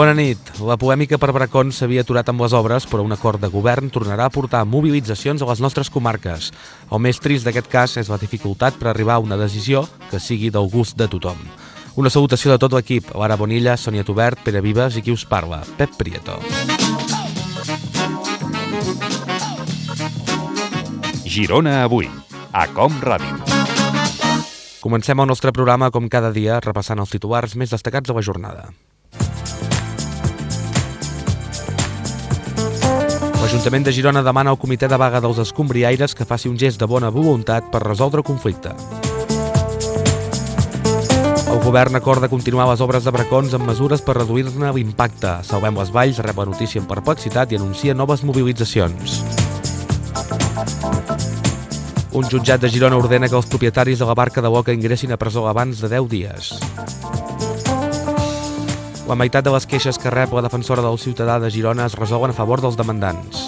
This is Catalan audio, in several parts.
Bona nit. La polèmica per bracons s'havia aturat amb les obres, però un acord de govern tornarà a portar mobilitzacions a les nostres comarques. El més trist d'aquest cas és la dificultat per arribar a una decisió que sigui del gust de tothom. Una salutació de tot l'equip, Lara Bonilla, Sònia Tubert, Pere Vives i qui us parla, Pep Prieto. Girona avui, a Com Ràdio. Comencem el nostre programa, com cada dia, repassant els titulars més destacats de la jornada. L'Ajuntament de Girona demana al Comitè de Vaga dels Escombriaires que faci un gest de bona voluntat per resoldre el conflicte. El govern acorda continuar les obres de bracons amb mesures per reduir-ne l'impacte. Salvem les Valls rep la notícia en perplexitat i anuncia noves mobilitzacions. Un jutjat de Girona ordena que els propietaris de la barca de l'Oca ingressin a presó abans de 10 dies. La meitat de les queixes que rep la defensora del ciutadà de Girona es resolen a favor dels demandants.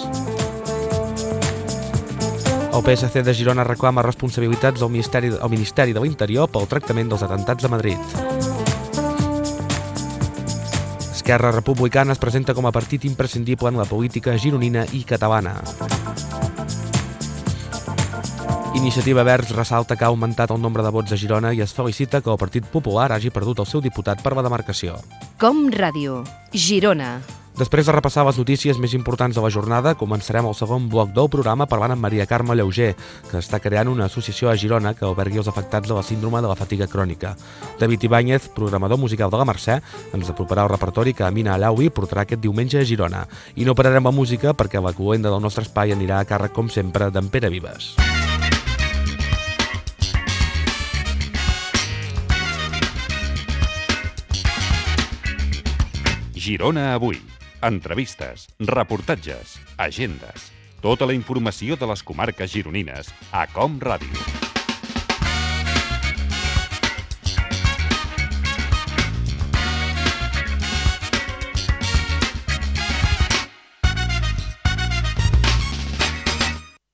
El PSC de Girona reclama responsabilitats al Ministeri de l'Interior pel tractament dels atentats a Madrid. Esquerra Republicana es presenta com a partit imprescindible en la política gironina i catalana. Iniciativa Verds ressalta que ha augmentat el nombre de vots a Girona i es felicita que el Partit Popular hagi perdut el seu diputat per la demarcació. Com Ràdio, Girona. Després de repassar les notícies més importants de la jornada, començarem el segon bloc del programa parlant amb Maria Carme Lleuger, que està creant una associació a Girona que albergui els afectats de la síndrome de la fatiga crònica. David Ibáñez, programador musical de la Mercè, ens aproparà el repertori que Amina Alaoui portarà aquest diumenge a Girona. I no pararem la música perquè la cloenda del nostre espai anirà a càrrec, com sempre, d'en Pere Vives. Girona avui. Entrevistes, reportatges, agendes. Tota la informació de les comarques gironines a Com Ràdio.